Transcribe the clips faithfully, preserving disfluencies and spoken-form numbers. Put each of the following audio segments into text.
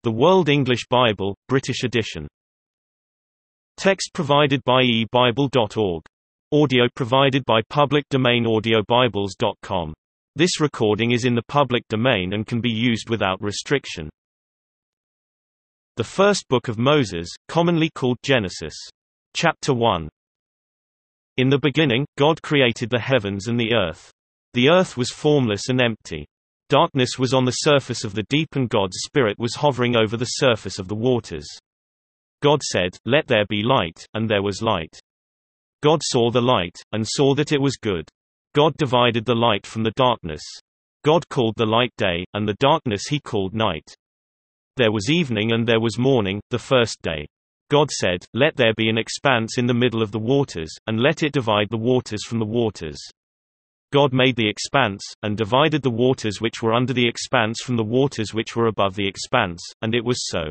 The World English Bible, British edition. Text provided by e bible dot org. Audio provided by public domain audio bibles dot com. This recording is in the public domain and can be used without restriction. The First Book of Moses, commonly called Genesis. Chapter one. In the beginning, God created the heavens and the earth. The earth was formless and empty. Darkness was on the surface of the deep, and God's Spirit was hovering over the surface of the waters. God said, "Let there be light," and there was light. God saw the light, and saw that it was good. God divided the light from the darkness. God called the light day, and the darkness he called night. There was evening and there was morning, the first day. God said, "Let there be an expanse in the middle of the waters, and let it divide the waters from the waters." God made the expanse, and divided the waters which were under the expanse from the waters which were above the expanse, and it was so.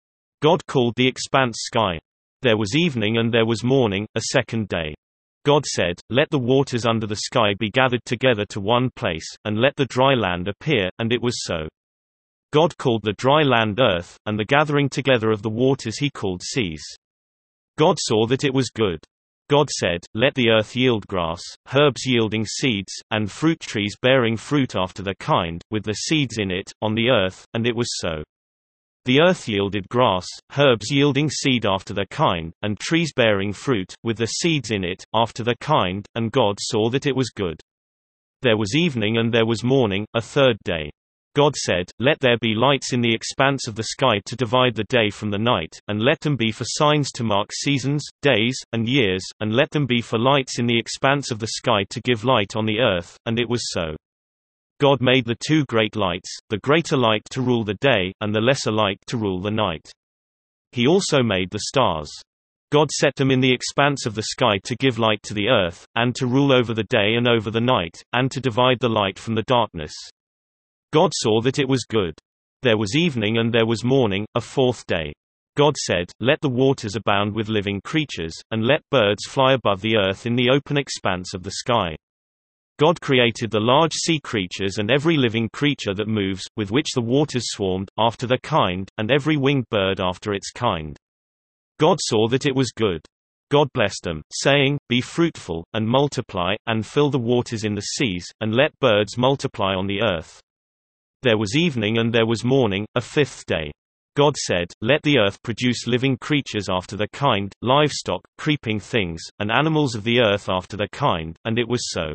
God called the expanse sky. There was evening and there was morning, a second day. God said, "Let the waters under the sky be gathered together to one place, and let the dry land appear," and it was so. God called the dry land earth, and the gathering together of the waters he called seas. God saw that it was good. God said, "Let the earth yield grass, herbs yielding seeds, and fruit trees bearing fruit after their kind, with the seeds in it, on the earth," and it was so. The earth yielded grass, herbs yielding seed after their kind, and trees bearing fruit, with the seeds in it, after their kind, and God saw that it was good. There was evening and there was morning, a third day. God said, "Let there be lights in the expanse of the sky to divide the day from the night, and let them be for signs to mark seasons, days, and years, and let them be for lights in the expanse of the sky to give light on the earth," and it was so. God made the two great lights, the greater light to rule the day, and the lesser light to rule the night. He also made the stars. God set them in the expanse of the sky to give light to the earth, and to rule over the day and over the night, and to divide the light from the darkness. God saw that it was good. There was evening and there was morning, a fourth day. God said, "Let the waters abound with living creatures, and let birds fly above the earth in the open expanse of the sky." God created the large sea creatures and every living creature that moves, with which the waters swarmed, after their kind, and every winged bird after its kind. God saw that it was good. God blessed them, saying, "Be fruitful, and multiply, and fill the waters in the seas, and let birds multiply on the earth." There was evening and there was morning, a fifth day. God said, "Let the earth produce living creatures after their kind, livestock, creeping things, and animals of the earth after their kind," and it was so.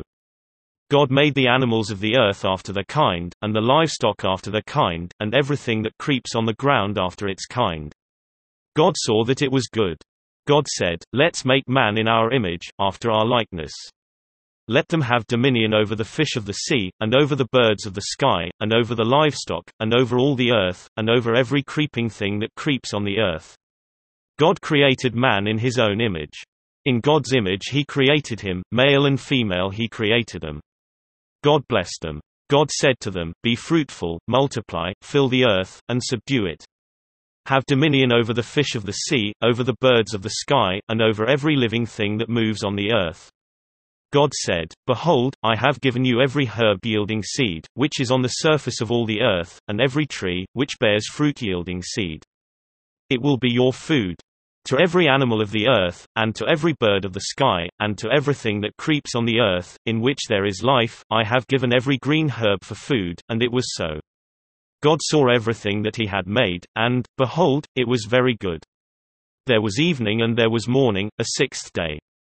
God made the animals of the earth after their kind, and the livestock after their kind, and everything that creeps on the ground after its kind. God saw that it was good. God said, "Let's make man in our image, after our likeness. Let them have dominion over the fish of the sea, and over the birds of the sky, and over the livestock, and over all the earth, and over every creeping thing that creeps on the earth." God created man in his own image. In God's image he created him, male and female he created them. God blessed them. God said to them, "Be fruitful, multiply, fill the earth, and subdue it. Have dominion over the fish of the sea, over the birds of the sky, and over every living thing that moves on the earth." God said, "Behold, I have given you every herb yielding seed, which is on the surface of all the earth, and every tree, which bears fruit yielding seed. It will be your food. To every animal of the earth, and to every bird of the sky, and to everything that creeps on the earth, in which there is life, I have given every green herb for food," and it was so. God saw everything that he had made, and, behold, it was very good. There was evening and there was morning, a sixth day.